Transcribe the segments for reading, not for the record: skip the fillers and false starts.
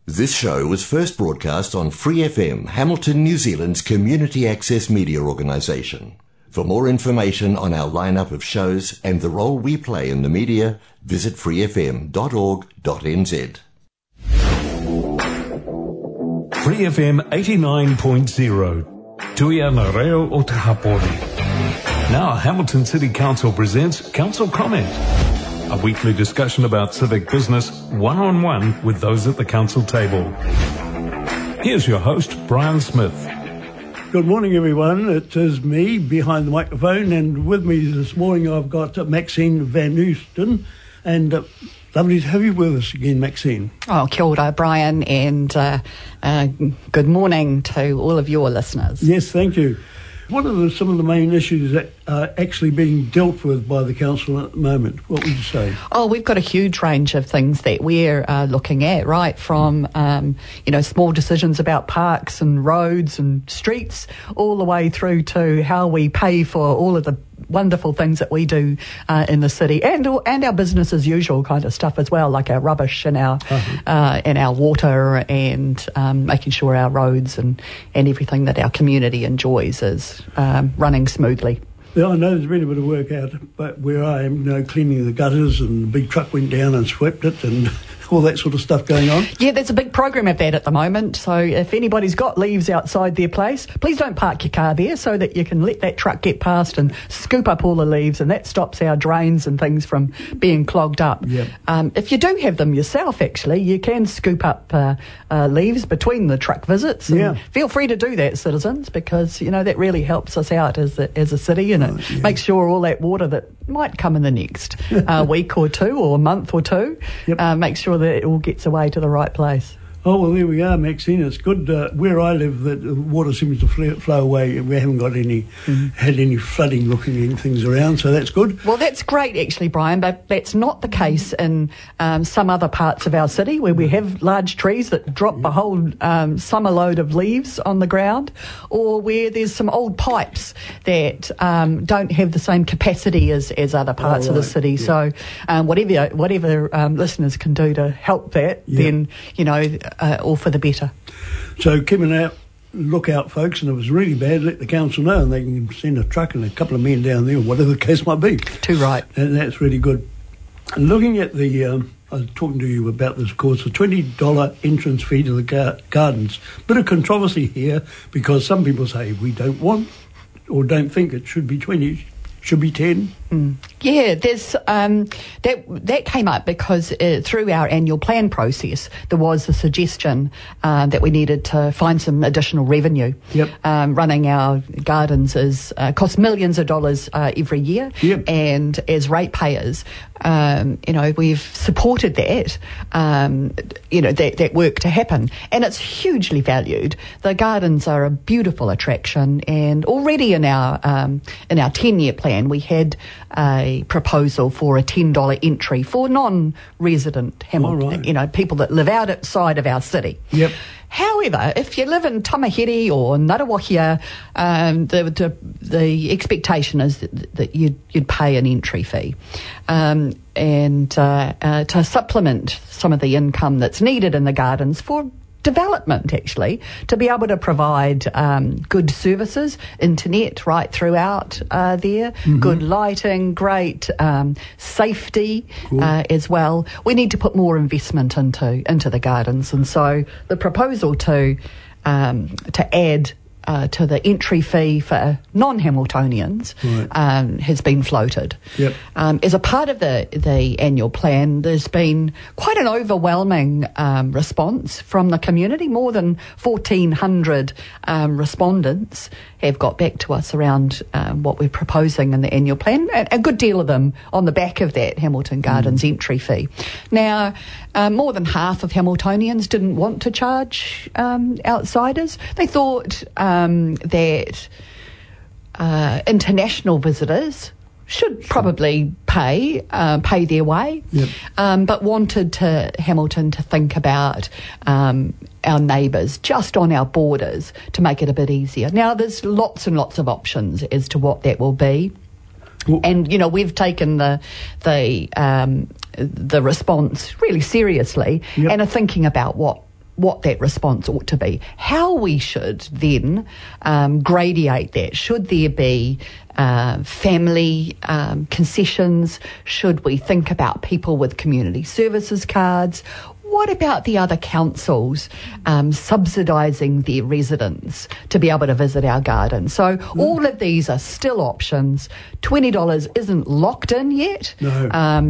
This show was first broadcast on Free FM, Hamilton, New Zealand's community access media organisation. For more information on our lineup of shows and the role we play in the media, visit freefm.org.nz. Free FM 89.0, Tuia na reo o te hapori. Now Hamilton City Council presents Council Comment, a weekly discussion about civic business, one-on-one with those at the council table. Here's your host, Brian Smith. Good morning, everyone. It is me behind the microphone, and with me this morning I've got Maxine Van Oosten, and lovely to have you with us again, Maxine. Oh, kia ora, Brian, and good morning to all of your listeners. Yes, thank you. What are some of the main issues that are actually being dealt with by the council at the moment? What would you say? Oh, we've got a huge range of things that we're looking at, right from, small decisions about parks and roads and streets, all the way through to how we pay for all of the wonderful things that we do in the city, and our business as usual kind of stuff as well, like our rubbish and our water, and making sure our roads and everything that our community enjoys is running smoothly. Yeah, I know there's been a bit of work out, but where I am, cleaning the gutters, and the big truck went down and swept it, and all that sort of stuff going on. Yeah, there's a big program of that at the moment. So if anybody's got leaves outside their place, please don't park your car there, so that you can let that truck get past and scoop up all the leaves, and that stops our drains and things from being clogged up. Yep. If you do have them yourself, actually, you can scoop up leaves between the truck visits. And feel free to do that, citizens, because, that really helps us out as a city, and it makes sure all that water that might come in the next week or two or month or two, make sure that it all gets away to the right place. Oh, well, there we are, Maxine. It's good. Where I live, that the water seems to flow away. We haven't got had any flooding looking things around, so that's good. Well, that's great, actually, Brian, but that's not the case in some other parts of our city where we have large trees that drop a whole summer load of leaves on the ground, or where there's some old pipes that don't have the same capacity as other parts of the city. Yeah. So whatever listeners can do to help that, then, all for the better. So keep an look out, folks, and if it's really bad, let the council know, and they can send a truck and a couple of men down there, or whatever the case might be. Too right. And that's really good. And looking at the, I was talking to you about this, of course, the $20 entrance fee to the gardens. Bit of controversy here, because some people say we don't want or don't think it should be 20, should be 10. Yeah, there's that came up because through our annual plan process there was a suggestion that we needed to find some additional revenue. Yep. Running our gardens costs millions of dollars every year, and as ratepayers, we've supported that that work to happen, and it's hugely valued. The gardens are a beautiful attraction, and already in our 10-year plan we had a proposal for a $10 entry for non-resident Hamilton, people that live outside of our city. Yep. However, if you live in Tamahiri or Ngaruawahia, the expectation is that you'd pay an entry fee, and to supplement some of the income that's needed in the gardens for development, actually, to be able to provide good services, internet right throughout there, good lighting, great safety as well. We need to put more investment into the gardens, and so the proposal to add to the entry fee for non-Hamiltonians has been floated. Yep. As a part of the annual plan, there's been quite an overwhelming response from the community. More than 1,400 respondents have got back to us around what we're proposing in the annual plan, a good deal of them on the back of that Hamilton Gardens entry fee. Now, more than half of Hamiltonians didn't want to charge outsiders. They thought that international visitors should probably pay their way, but wanted Hamilton to think about our neighbours just on our borders to make it a bit easier. Now, there's lots and lots of options as to what that will be. And, we've taken the response really seriously and are thinking about what what that response ought to be. How we should then gradiate that. Should there be family concessions? Should we think about people with community services cards? What about the other councils subsidising their residents to be able to visit our garden? So all of these are still options. $20 isn't locked in yet. No.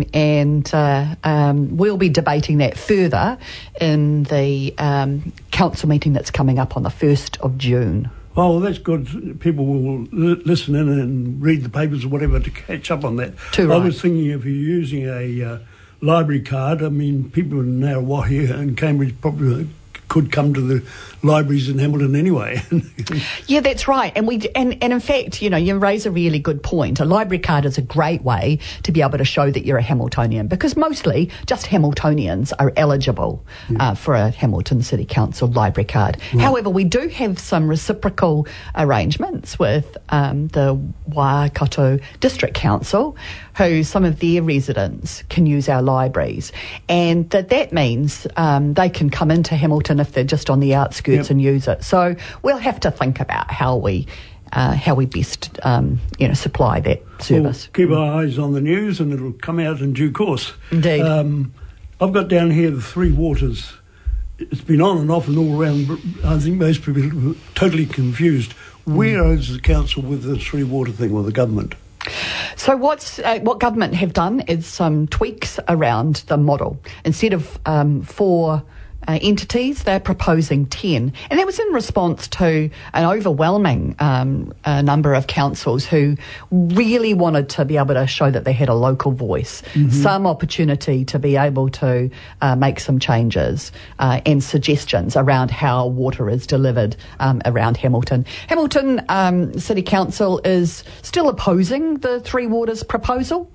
And we'll be debating that further in the council meeting that's coming up on the 1st of June. Oh, well, that's good. People will listen in and read the papers or whatever to catch up on that. Too right. I was thinking if you're using a library card, I mean, people in Narrawahi and Cambridge probably could come to the libraries in Hamilton anyway. Yeah, that's right. And in fact, you know, you raise a really good point. A library card is a great way to be able to show that you're a Hamiltonian, because mostly just Hamiltonians are eligible for a Hamilton City Council library card. Right. However, we do have some reciprocal arrangements with the Waikato District Council, who some of their residents can use our libraries. And that means they can come into Hamilton if they're just on the outskirts and use it. So we'll have to think about how we best supply that service. We'll keep our eyes on the news, and it'll come out in due course. Indeed. I've got down here the Three Waters. It's been on and off and all around. I think most people are totally confused. Where is the council with the Three Water thing, or the government? So what government have done is some tweaks around the model. Instead of 4 entities, they're proposing 10. And that was in response to an overwhelming number of councils who really wanted to be able to show that they had a local voice, some opportunity to be able to make some changes and suggestions around how water is delivered around Hamilton. Hamilton City Council is still opposing the Three Waters proposal.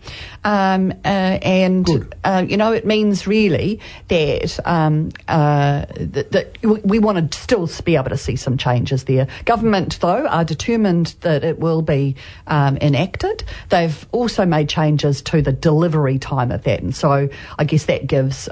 It means really that that we want to still be able to see some changes there. Government, though, are determined that it will be enacted. They've also made changes to the delivery time of that, and so I guess that gives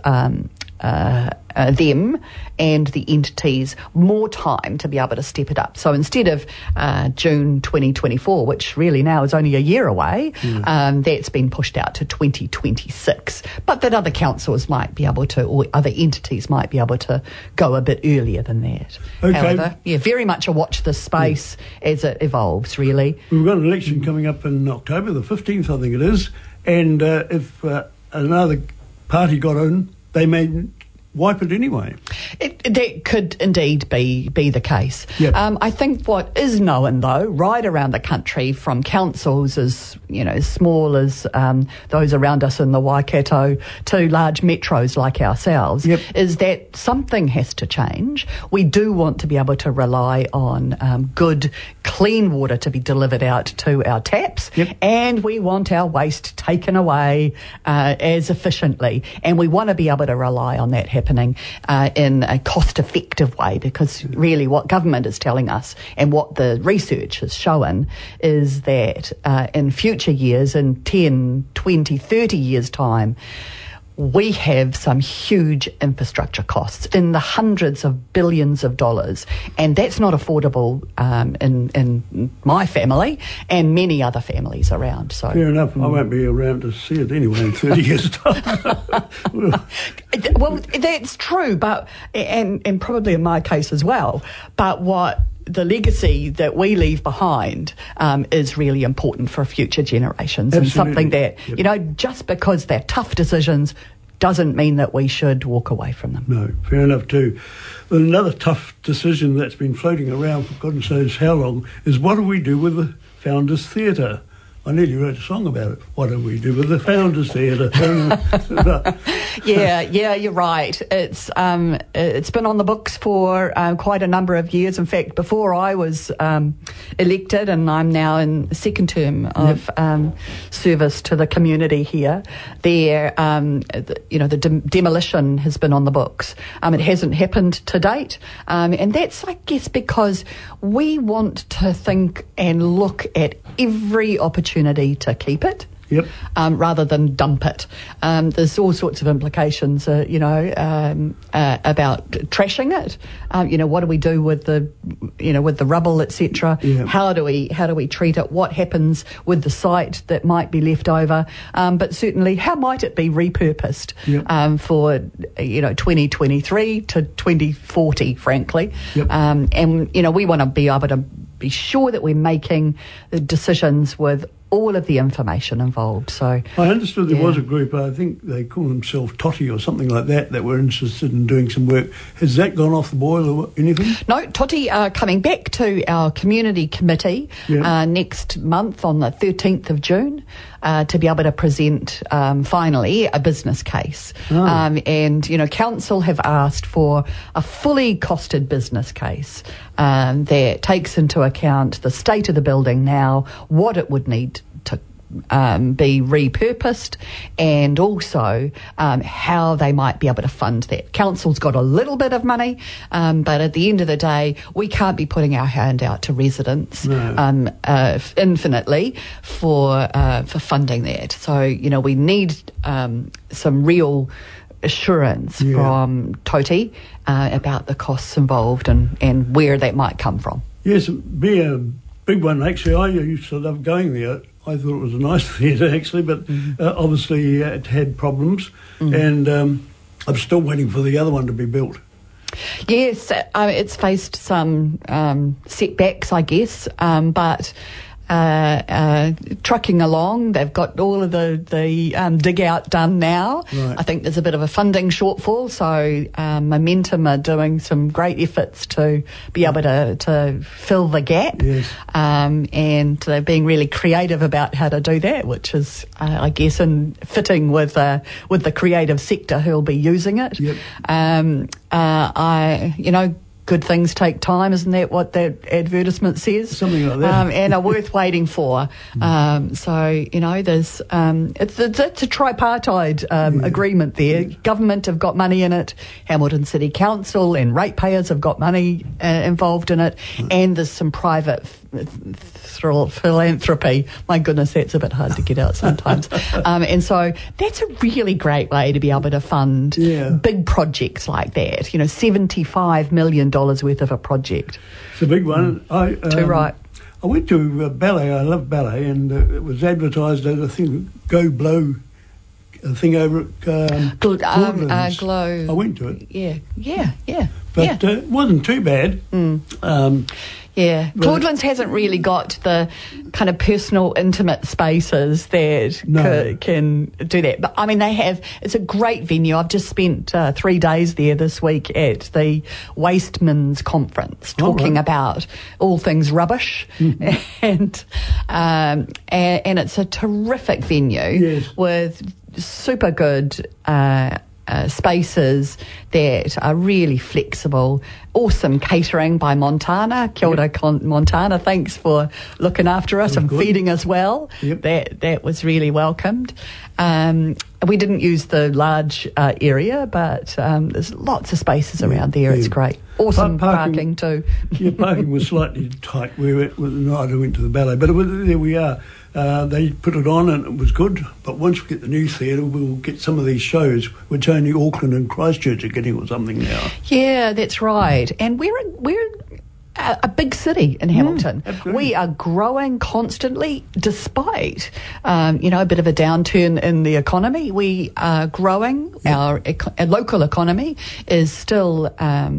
them and the entities more time to be able to step it up. So instead of June 2024, which really now is only a year away, that's been pushed out to 2026. But that other councils might be able to, or other entities might be able to go a bit earlier than that. Okay. However, very much a watch this space as it evolves, really. We've got an election coming up in October, the 15th, I think it is. And if another party got in, they may wipe it anyway. That could indeed be the case. Yep. I think what is known, though, right around the country from councils as small as those around us in the Waikato to large metros like ourselves, is that something has to change. We do want to be able to rely on good, clean water to be delivered out to our taps, and we want our waste taken away as efficiently, and we want to be able to rely on that happening in a cost-effective way, because really what government is telling us and what the research has shown is that in future years, in 10, 20, 30 years' time, we have some huge infrastructure costs in the hundreds of billions of dollars, and that's not affordable in my family and many other families around. So fair enough. I won't be around to see it anyway in 30 years' time. Well, that's true, but and probably in my case as well. But what the legacy that we leave behind is really important for future generations. Absolutely. And something that, just because they're tough decisions doesn't mean that we should walk away from them. No, fair enough too. Another tough decision that's been floating around for goodness knows how long is what do we do with the Founders Theatre? I nearly wrote a song about it. What do we do with the Founders Theatre? Yeah, you're right. It's been on the books for quite a number of years. In fact, before I was elected, and I'm now in the second term of service to the community here, the demolition has been on the books. It hasn't happened to date, and that's, I guess, because we want to think and look at every opportunity to keep it. Yep. Rather than dump it. There's all sorts of implications, about trashing it. What do we do with the rubble, etc. Yeah. How do we treat it? What happens with the site that might be left over? But certainly, how might it be repurposed for 2023 to 2040? Frankly, yep. And we want to be able to be sure that we're making the decisions with all of the information involved. So I understood there was a group, I think they call themselves Toti or something like that were interested in doing some work. Has that gone off the boil or anything? No, Toti are coming back to our community committee next month on the 13th of June to be able to present finally a business case. And council have asked for a fully costed business case that takes into account the state of the building now, what it would need to be repurposed, and also how they might be able to fund that. Council's got a little bit of money, but at the end of the day, we can't be putting our hand out to residents infinitely for funding that. So, we need some real assurance from Toti about the costs involved and where that might come from. Yes, it'd be a big one. Actually, I used to love going there. I thought it was a nice theatre, actually, but obviously it had problems, and I'm still waiting for the other one to be built. Yes, it's faced some setbacks, I guess, but trucking along. They've got all of the dig out done now. Right. I think there's a bit of a funding shortfall, so Momentum are doing some great efforts to be able to fill the gap. Yes. And they're being really creative about how to do that, which is, I guess, in fitting with the creative sector who'll be using it. Yep. Good things take time, isn't that what that advertisement says? Something like that. And are worth waiting for. So, there's it's a tripartite agreement there. Government have got money in it, Hamilton City Council and ratepayers have got money involved in it, and there's some private philanthropy. My goodness, that's a bit hard to get out sometimes. And so that's a really great way to be able to fund big projects like that. $75 million worth of a project. It's a big one. Too right. I went to ballet. I love ballet, and it was advertised as a thing, Go Blow, a thing over at Claudelands. Glow. I went to it. Yeah. But it wasn't too bad. Claudelands hasn't really got the kind of personal, intimate spaces that can do that. But, they have. It's a great venue. I've just spent 3 days there this week at the Wasteman's Conference talking about all things rubbish. And it's a terrific venue with super good spaces that are really flexible. Awesome catering by Montana. Kia ora, Montana. Thanks for looking after us and feeding us well. Yep. That was really welcomed. We didn't use the large area, but there's lots of spaces around there. It's great. Awesome parking too. Parking was slightly tight. We went to the ballet, but there we are. They put it on and it was good, but once we get the new theatre, we'll get some of these shows, which only Auckland and Christchurch are getting or something now. Yeah, that's right. And we're a big city in Hamilton. We are growing constantly, despite a bit of a downturn in the economy. We are growing. Our local economy is still.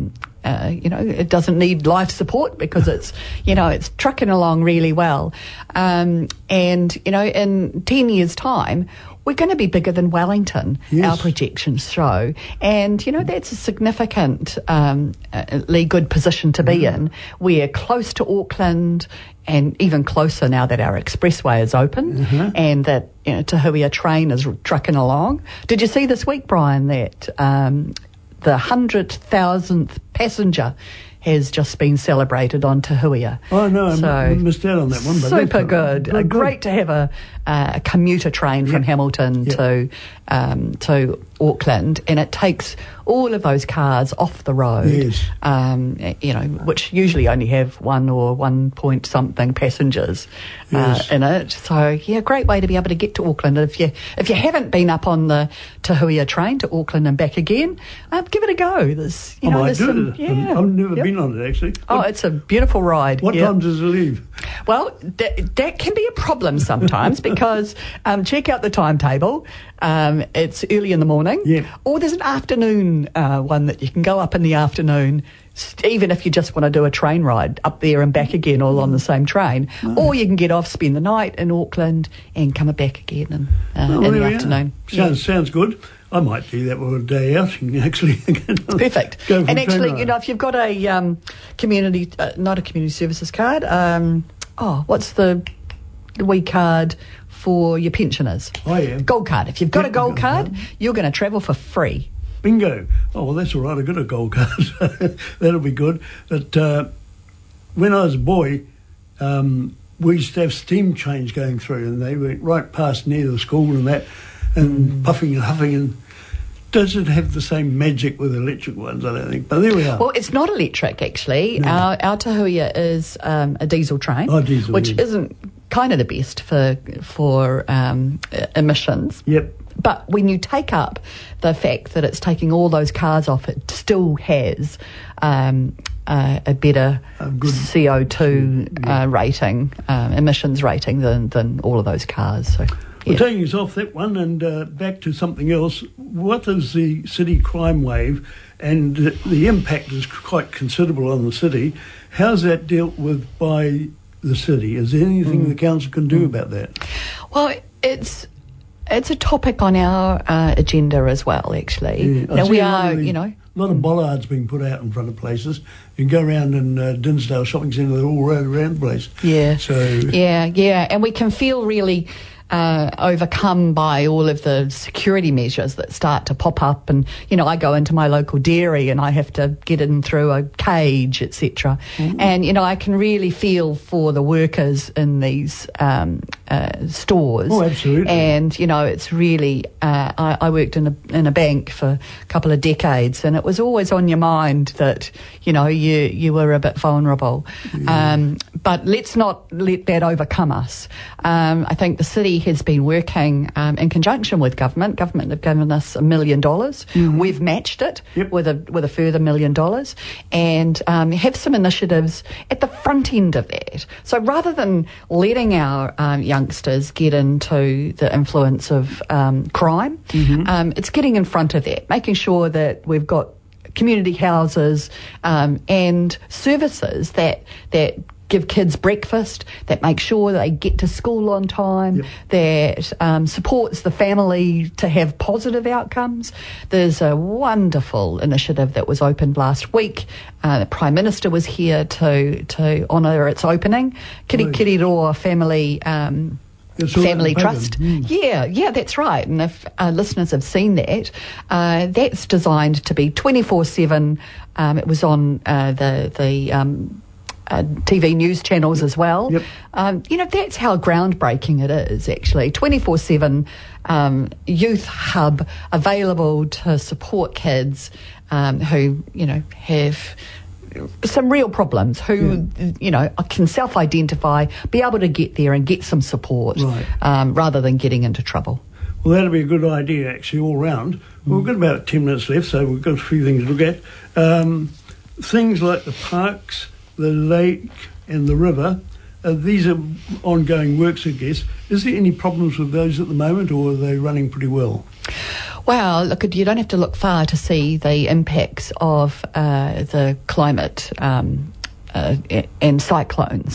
It doesn't need life support because it's trucking along really well. And in 10 years' time, we're going to be bigger than Wellington, our projections show. And, that's a significantly good position to be in. We're close to Auckland and even closer now that our expressway is open and that, Tahuia train is trucking along. Did you see this week, Brian, that the 100,000th passenger has just been celebrated on Te Huia. Oh, no, I missed out on that one. But super good. Great to have a commuter train from Hamilton to Auckland, and it takes all of those cars off the road, which usually only have 1 or 1 point something passengers in it. So, great way to be able to get to Auckland. If you haven't been up on the Te Huia train to Auckland and back again, give it a go. There's, I've never been on it, actually. Oh, it's a beautiful ride. What time does it leave? Well, that can be a problem sometimes because check out the timetable. It's early in the morning. Yeah. Or there's an afternoon one that you can go up in the afternoon, even if you just want to do a train ride up there and back again all on the same train. Or you can get off, spend the night in Auckland and come back again in the afternoon. Sounds good. I might do that with a day out. Actually, perfect. And actually, if you've got a community, not a community services card, what's the wee card for your pensioners? Oh, yeah. Gold card. If you've got a gold card, you're going to travel for free. Bingo. Oh, well, that's all right. I've got a gold card. That'll be good. But when I was a boy, we used to have steam trains going through, and they went right past near the school and that, and puffing and huffing, and doesn't have the same magic with electric ones, I don't think. But there we are. Well, it's not electric, actually. No. Our Te Huia is a diesel train, which isn't kind of the best for emissions. Yep. But when you take up the fact that it's taking all those cars off, it still has a better CO2 rating, emissions rating than all of those cars. So. Well, taking us off that one and back to something else, what is the city crime wave? And the impact is quite considerable on the city. How's that dealt with by the city? Is there anything the council can do about that? Well, it's a topic on our agenda as well, actually. Yeah. Now, we are, a lot of bollards being put out in front of places. You can go around in Dinsdale Shopping Centre, they're all right around the place. Yeah. So. Yeah, and we can feel really overcome by all of the security measures that start to pop up. And, I go into my local dairy and I have to get in through a cage, etc. Mm-hmm. And, I can really feel for the workers in these stores. Oh, absolutely. And, it's really, I worked in a bank for a couple of decades, and it was always on your mind that, you were a bit vulnerable. Yeah. But let's not let that overcome us. I think the city has been working in conjunction with government. Government have given us $1 million. Mm-hmm. We've matched it with a further $1 million, and have some initiatives at the front end of that. So rather than letting our youngsters get into the influence of crime, it's getting in front of that, making sure that we've got community houses and services that give kids breakfast, that make sure they get to school on time, that supports the family to have positive outcomes. There's a wonderful initiative that was opened last week. The Prime Minister was here to honour its opening. Kiriroa Family Trust. Yeah, that's right. And if listeners have seen that, that's designed to be 24/7. It was on the TV news channels as well. Yep. That's how groundbreaking it is, actually. 24/7 youth hub available to support kids who, have some real problems, who, can self-identify, be able to get there and get some support, rather than getting into trouble. Well, that'll be a good idea, actually, all round. Well, we've got about 10 minutes left, so we've got a few things to look at. Things like the parks, the lake and the river, these are ongoing works, I guess. Is there any problems with those at the moment, or are they running pretty well? Well, look, you don't have to look far to see the impacts of the climate and cyclones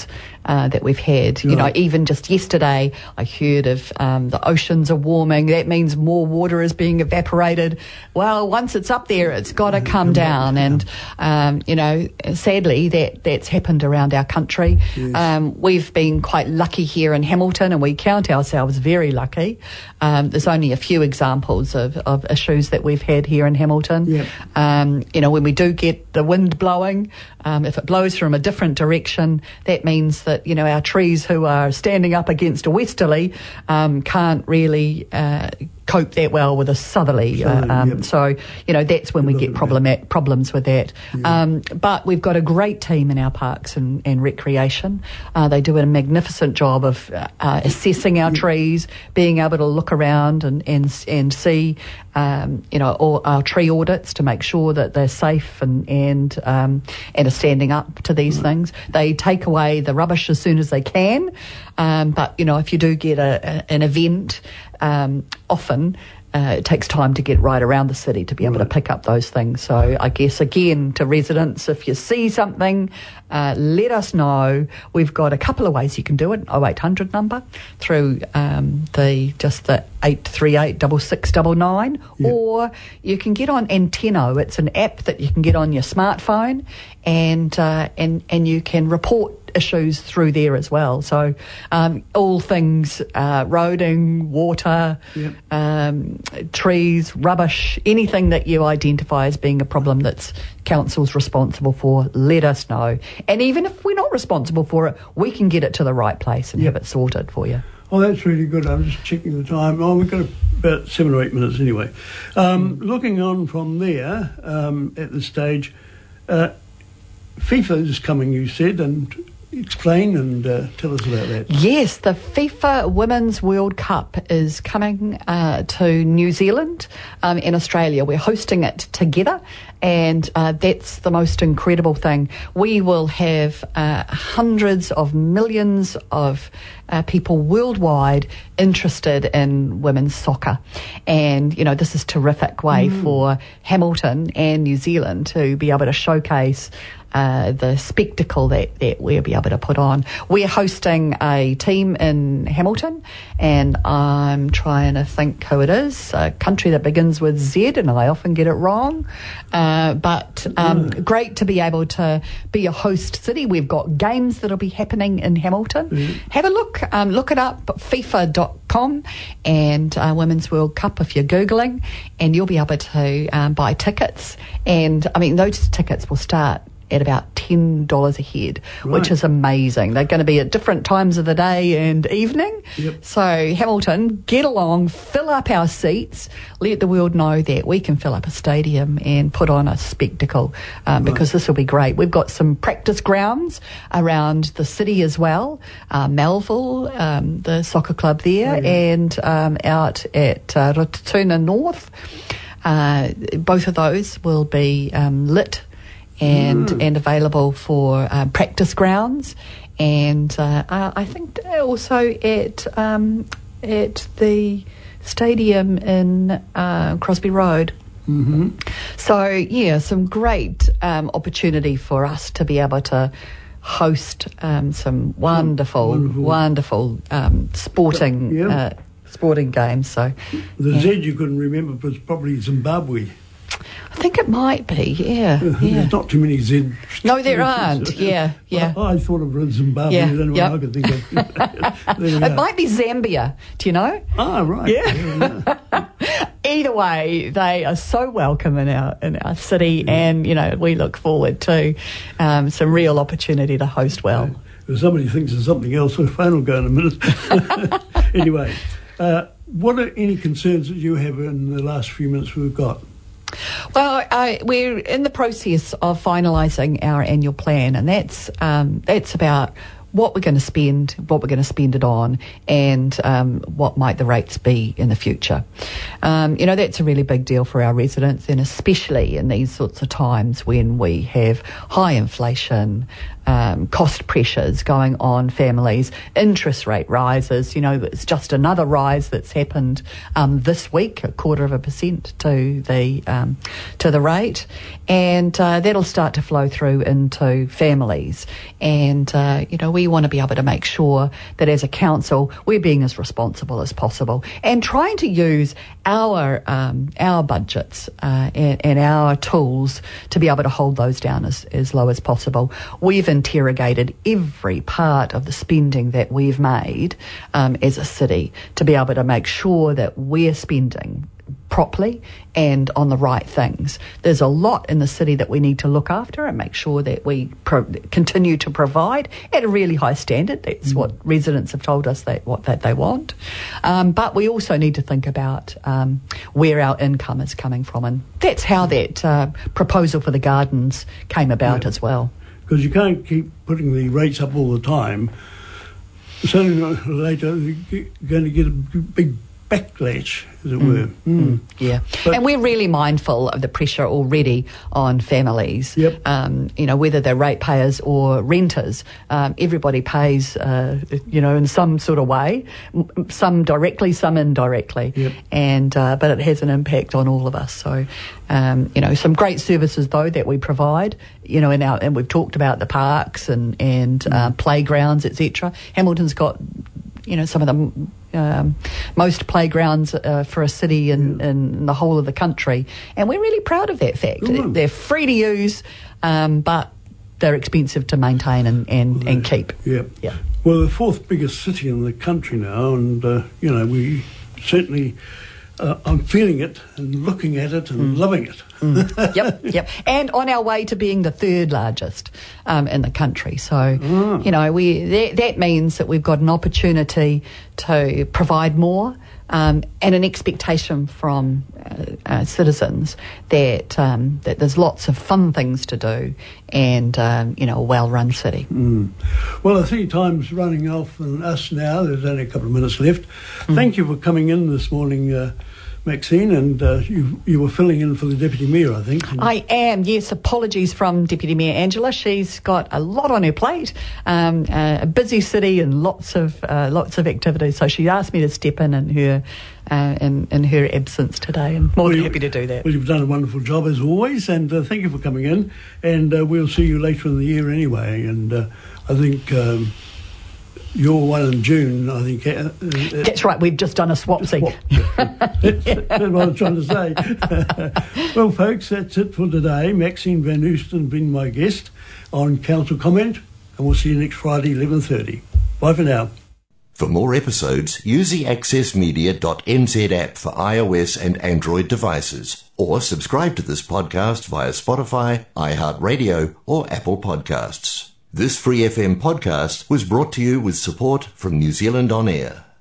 that we've had. You know, even just yesterday, I heard of the oceans are warming. That means more water is being evaporated. Well, once it's up there, it's got to come down. And, you know, sadly, that's happened around our country. Yes. We've been quite lucky here in Hamilton, and we count ourselves very lucky. There's only a few examples of issues that we've had here in Hamilton. Yep. You know, when we do get the wind blowing, if it blows from a different direction, that means that, you know, our trees who are standing up against a westerly can't really cope that well with a southerly. So, you know, that's when we get problems with that. Yeah. But we've got a great team in our parks and recreation. They do a magnificent job of assessing our trees, being able to look around and see, you know, all our tree audits to make sure that they're safe and are standing up to these things. They take away the rubbish as soon as they can. But, you know, if you do get an event, often it takes time to get right around the city to be able to pick up those things. So I guess, again, to residents, if you see something, let us know. We've got a couple of ways you can do it, 0800 number, through the 838 6699, or you can get on Anteno. It's an app that you can get on your smartphone, and you can report issues through there as well. So all things roading, water, trees, rubbish, anything that you identify as being a problem that's council's responsible for, let us know. And even if we're not responsible for it, we can get it to the right place and have it sorted for you. Oh, that's really good. I'm just checking the time. Oh, we've got about 7 or 8 minutes anyway. Looking on from there, at this stage, FIFA is coming, you said, and explain and tell us about that. Yes, the FIFA Women's World Cup is coming to New Zealand and Australia. We're hosting it together, and that's the most incredible thing. We will have hundreds of millions of people worldwide interested in women's soccer. And, you know, this is a terrific way for Hamilton and New Zealand to be able to showcase the spectacle that we'll be able to put on. We're hosting a team in Hamilton, and I'm trying to think who it is, a country that begins with Z, and I often get it wrong. But great to be able to be a host city. We've got games that'll be happening in Hamilton. Have a look it up, FIFA.com, and Women's World Cup if you're Googling, and you'll be able to buy tickets. And, I mean, those tickets will start at about $10 a head, which is amazing. They're going to be at different times of the day and evening. Yep. So Hamilton, get along, fill up our seats, let the world know that we can fill up a stadium and put on a spectacle, because this will be great. We've got some practice grounds around the city as well, Melville, the soccer club there, and out at Rototuna North. Both of those will be lit and available for practice grounds, and I think also at the stadium in Crosby Road. So yeah, some great opportunity for us to be able to host some wonderful sporting games. So the Z you couldn't remember was probably Zimbabwe. I think it might be, yeah. There's not too many Z. No, there aren't, yeah. I thought of Zimbabwe, the only one I could think of. It might be Zambia, do you know? Oh, right. Yeah. Either way, they are so welcome in our city, and, you know, we look forward to some real opportunity to host well. If somebody thinks of something else, the phone will go in a minute. Anyway, what are any concerns that you have in the last few minutes we've got? Well, we're in the process of finalising our annual plan, and that's about what we're going to spend, what we're going to spend it on, and what might the rates be in the future. You know, that's a really big deal for our residents, and especially in these sorts of times when we have high inflation, cost pressures going on families, interest rate rises. You know, it's just another rise that's happened this week, 0.25% to the rate, and that'll start to flow through into families. And you know, we want to be able to make sure that as a council we're being as responsible as possible and trying to use our budgets and our tools to be able to hold those down as low as possible. We've interrogated every part of the spending that we've made as a city to be able to make sure that we're spending properly and on the right things. There's a lot in the city that we need to look after and make sure that we continue to provide at a really high standard. That's what residents have told us that they want. But we also need to think about where our income is coming from, and that's how that proposal for the gardens came about as well. Because you can't keep putting the rates up all the time. Sooner or later, you're going to get a big backlash, as it were. Yeah, and we're really mindful of the pressure already on families. Yep. Whether they're ratepayers or renters, everybody pays, in some sort of way, some directly, some indirectly. Yep. And but it has an impact on all of us. So, some great services though that we provide. And we've talked about the parks and playgrounds, etc. Hamilton's got, some of the most playgrounds for a city in the whole of the country, and we're really proud of that fact. They're free to use, but they're expensive to maintain and keep. Yeah. Well, the fourth biggest city in the country now, and we certainly. I'm feeling it and looking at it and loving it. Yep. And on our way to being the third largest in the country. So, that means that we've got an opportunity to provide more and an expectation from citizens that there's lots of fun things to do and, a well-run city. Well, I see time's running off on us now. There's only a couple of minutes left. Thank you for coming in this morning, Maxine, and you were filling in for the Deputy Mayor, I think. I am, yes. Apologies from Deputy Mayor Angela. She's got a lot on her plate, a busy city and lots of activities. So she asked me to step in her absence today, and more than happy to do that. Well, you've done a wonderful job as always, and thank you for coming in. And we'll see you later in the year anyway. And I think. Your one in June, I think. That's right, we've just done a swapsy. That's what I'm trying to say. Well, folks, that's it for today. Maxine Van Oosten been my guest on Council Comment, and we'll see you next Friday, 11:30. Bye for now. For more episodes, use the accessmedia.nz app for iOS and Android devices, or subscribe to this podcast via Spotify, iHeartRadio, or Apple Podcasts. This Free FM podcast was brought to you with support from New Zealand On Air.